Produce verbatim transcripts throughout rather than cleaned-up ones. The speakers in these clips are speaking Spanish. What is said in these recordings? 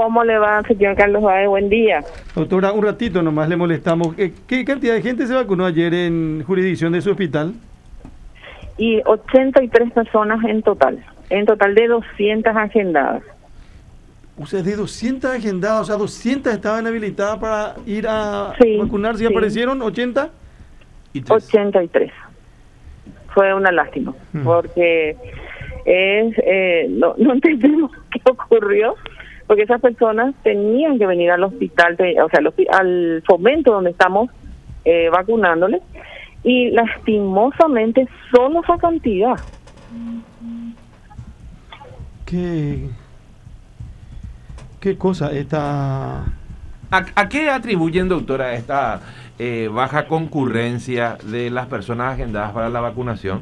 ¿Cómo le va, señor Carlos Báez? Buen día. Doctora, un ratito nomás le molestamos. ¿Qué cantidad de gente se vacunó ayer en jurisdicción de su hospital? Y ochenta y tres personas en total, en total de doscientas agendadas. O sea, de doscientas agendadas, o sea, doscientas estaban habilitadas para ir a sí, vacunarse y sí. aparecieron ochenta y tres. ochenta y tres. Fue una lástima, hmm. porque es eh, no, no entendemos qué ocurrió, porque esas personas tenían que venir al hospital, de, o sea, al, al Fomento donde estamos eh, vacunándoles, y lastimosamente solo esa cantidad. ¿Qué, qué cosa esta? ¿A, a qué atribuyen, doctora, esta eh, baja concurrencia de las personas agendadas para la vacunación?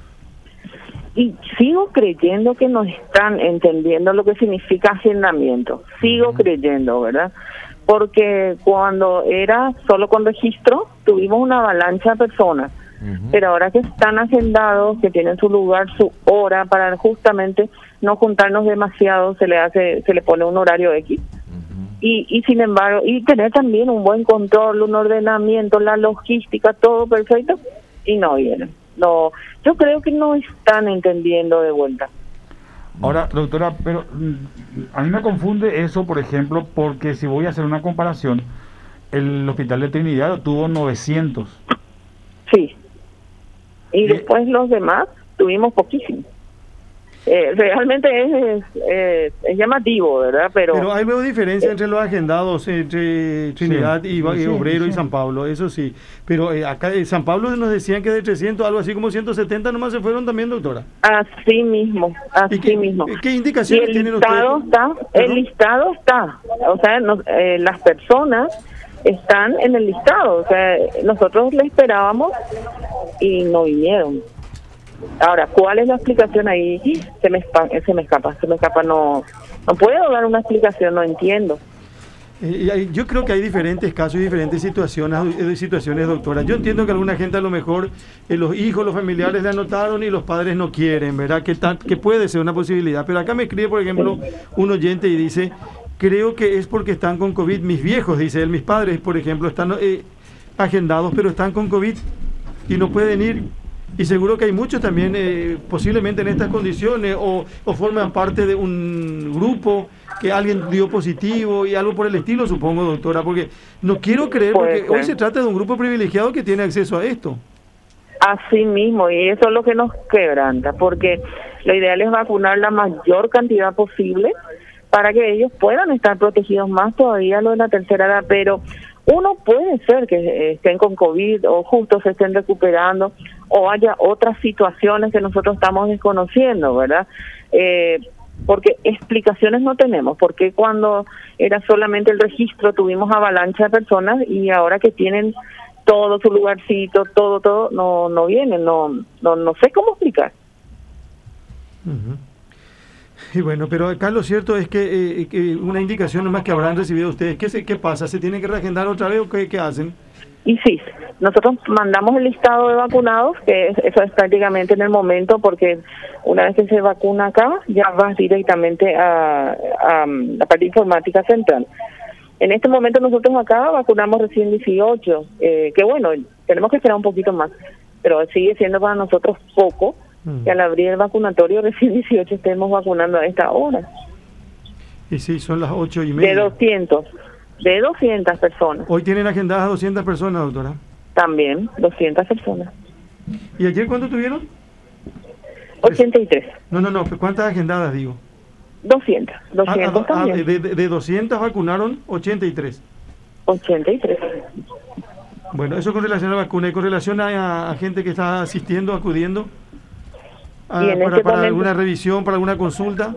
Y sigo creyendo que no están entendiendo lo que significa agendamiento. Sigo uh-huh. creyendo, ¿verdad? Porque cuando era solo con registro, tuvimos una avalancha de personas. Uh-huh. Pero ahora que están agendados, que tienen su lugar, su hora, para justamente no juntarnos demasiado, se le hace, se le pone un horario X. Uh-huh. Y, y sin embargo, y tener también un buen control, un ordenamiento, la logística, todo perfecto, y no vienen. No, yo creo que no están entendiendo de vuelta. Ahora, doctora, pero a mí me confunde eso, por ejemplo, porque si voy a hacer una comparación, el Hospital de Trinidad tuvo novecientos. Sí. Y, y después los demás tuvimos poquísimos. Eh, realmente es, es, es, es llamativo, ¿verdad? Pero, Pero hay luego diferencia eh, entre los agendados, entre Trinidad sí, y, y sí, Obrero sí. y San Pablo, eso sí. Pero eh, acá en San Pablo nos decían que de trescientos, algo así como ciento setenta nomás se fueron también, doctora. Así mismo, así qué, mismo. ¿Qué indicaciones tienen ustedes? Está, el listado está, o sea, no, eh, las personas están en el listado, o sea, nosotros le esperábamos y no vinieron. Ahora, ¿cuál es la explicación ahí? Se me, se me escapa, se me escapa, no no puedo dar una explicación, no entiendo. Eh, yo creo que hay diferentes casos y diferentes situaciones, eh, situaciones, doctora. Yo entiendo que alguna gente a lo mejor eh, los hijos, los familiares le anotaron y los padres no quieren, ¿verdad? Que, tan, que puede ser una posibilidad. Pero acá me escribe, por ejemplo, un oyente y dice, creo que es porque están con COVID. Mis viejos, dice él, mis padres, por ejemplo, están eh, agendados, pero están con COVID y no pueden ir. Y seguro que hay muchos también eh, posiblemente en estas condiciones o, o forman parte de un grupo que alguien dio positivo y algo por el estilo, supongo, doctora, porque no quiero creer, porque hoy se trata de un grupo privilegiado que tiene acceso a esto. Así mismo, y eso es lo que nos quebranta, porque lo ideal es vacunar la mayor cantidad posible para que ellos puedan estar protegidos más todavía lo de la tercera edad, pero uno puede ser que estén con COVID o justo se estén recuperando o haya otras situaciones que nosotros estamos desconociendo, ¿verdad? Eh, porque explicaciones no tenemos, porque cuando era solamente el registro tuvimos avalancha de personas y ahora que tienen todo su lugarcito, todo, todo, no no vienen, no no, no sé cómo explicar. Uh-huh. Y bueno, pero acá lo cierto es que, eh, que una indicación nomás que habrán recibido ustedes, ¿qué, se, qué pasa? ¿Se tienen que reagendar otra vez o qué, qué hacen? Y sí, nosotros mandamos el listado de vacunados, que es, eso es prácticamente en el momento, porque una vez que se vacuna acá, ya vas directamente a, a la parte informática central. En este momento nosotros acá vacunamos recién dieciocho, eh, que bueno, tenemos que esperar un poquito más, pero sigue siendo para nosotros poco, que al abrir el vacunatorio recién dieciocho estemos vacunando a esta hora. Y sí, son las ocho y media. De doscientos, de doscientas personas. Hoy tienen agendadas doscientas personas, doctora. También, doscientas personas. ¿Y ayer cuánto tuvieron? ochenta y tres. No, no, no, ¿cuántas agendadas digo? doscientas, doscientas ah, también. Ah, de, de, de doscientas vacunaron ochenta y tres. ochenta y tres. Bueno, eso con relación a la vacuna y con relación a, a gente que está asistiendo, acudiendo. Ah, para este para momento, alguna revisión, para alguna consulta.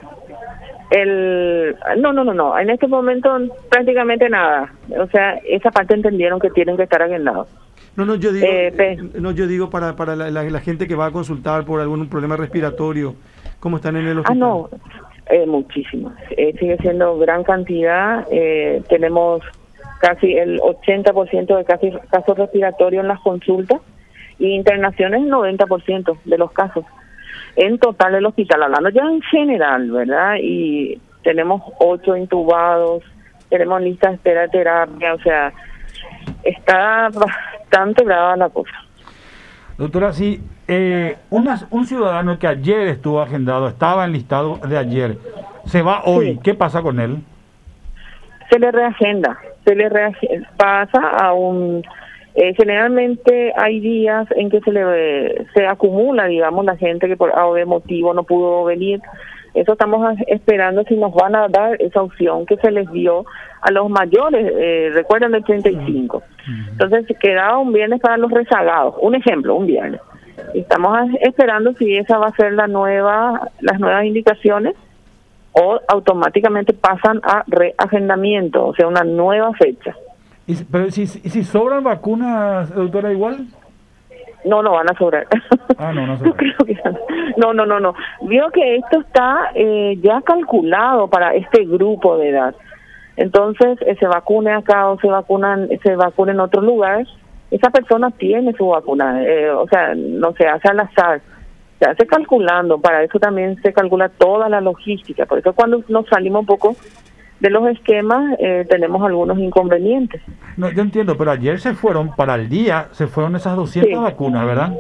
El no, no, no, no. En este momento prácticamente nada. O sea, esa parte entendieron que tienen que estar agendados. No, no, yo digo, eh, pe... no, yo digo para para la, la, la gente que va a consultar por algún problema respiratorio, ¿cómo están en el hospital? Ah, no, eh, muchísimas. Eh, sigue siendo gran cantidad. Eh, tenemos casi el ochenta por ciento de casi casos respiratorios en las consultas y internaciones el noventa por ciento de los casos. En total el hospital, hablando ya en general, ¿verdad? Y tenemos ocho intubados, tenemos lista de espera de terapia, o sea, está bastante brava la cosa. Doctora, si eh, una- un ciudadano que ayer estuvo agendado, estaba enlistado de ayer, se va hoy, Sí. ¿qué pasa con él? Se le reagenda, se le reagenda, pasa a un... Eh, generalmente hay días en que se le se acumula, digamos, la gente que por A o B motivo no pudo venir. Eso estamos a- esperando si nos van a dar esa opción que se les dio a los mayores, eh, recuerdan el treinta y cinco. Entonces quedaba un viernes para los rezagados, un ejemplo, un viernes. Y estamos a- esperando si esa va a ser la nueva, las nuevas indicaciones o automáticamente pasan a reagendamiento, o sea, una nueva fecha. Y si- pero si, si si sobran vacunas, doctora, igual. No, no van a sobrar. Ah, no, no Yo sobran. creo que no, no, no, no. Vio que esto está eh, ya calculado para este grupo de edad. Entonces, eh, se vacune acá o se vacunan, se vacuna en otro lugar, esa persona tiene su vacuna. Eh, o sea, no se hace al azar. Se hace calculando. Para eso también se calcula toda la logística. Por eso cuando nos salimos un poco de los esquemas, eh, tenemos algunos inconvenientes. No, yo entiendo, pero ayer se fueron, para el día, se fueron esas doscientas Sí. vacunas, ¿verdad?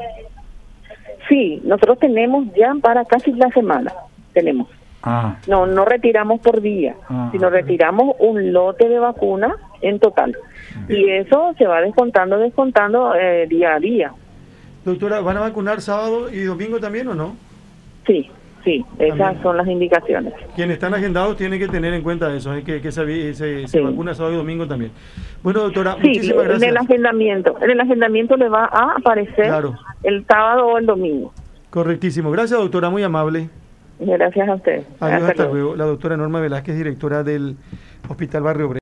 Sí, nosotros tenemos ya para casi la semana. Tenemos. Ah, No, no retiramos por día, Ah, sino ok. retiramos un lote de vacunas en total. Y eso se va descontando, descontando eh, día a día. Doctora, ¿van a vacunar sábado y domingo también o no? Sí, sí, esas También. son las indicaciones. Quienes están agendados tienen que tener en cuenta eso, es que, que se, avi- se, se Sí. vacuna sábado y domingo también. Bueno, doctora, Sí, muchísimas en el gracias. agendamiento. En el agendamiento le va a aparecer Claro. el sábado o el domingo. Correctísimo. Gracias, doctora, muy amable. Gracias a usted. Adiós, hasta luego. luego. La doctora Norma Velázquez, directora del Hospital Barrio Obrero.